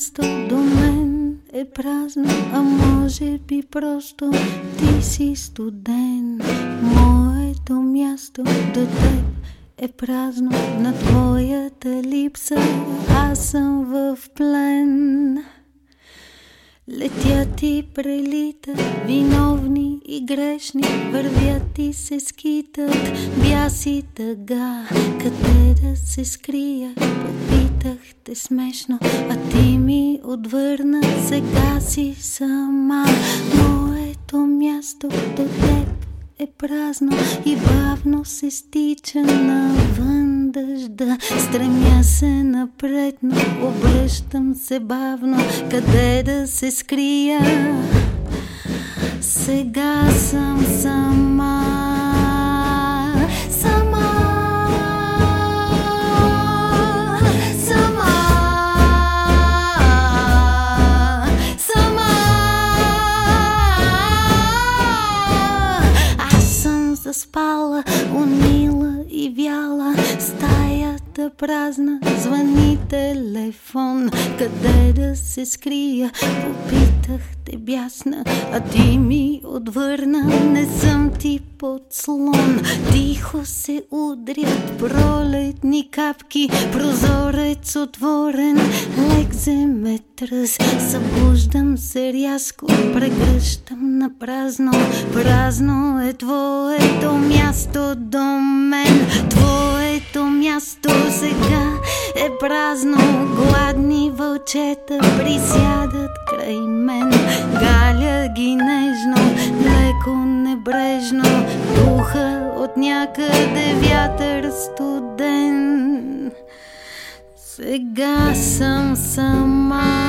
място до мен е празно, а може би просто ти си студен. Моето място до теб е празно, на твоята липса аз съм в плен. Летят и прелитат, виновни и грешни, вървят и се скитат, бяс и тъга. Къде да се скрия, попитах те смешно, а ти ми отвърна, сега си сама. Моето място до теб е празно и бавно се стича навън дъжда. Стремя се напред, но обръщам се бавно, къде да се скрия. Сега съм сама. Заспала, унила и вяла, стаята празна, звъни телефон. Къде да се скрия, попитах те бясна, а ти ми отвърна, не съм ти подслон. Тихо се удрят пролетни капки, прозорец отворен, лек земетръс. Събуждам се рязко, прегръщам на празно. Празно е твоето място до мен. Твоето място сега е празно. Гладни вълчета присядат край мен. Галя ги нежно, леко небрежно, духа от някъде вятър студен. Сега съм сама.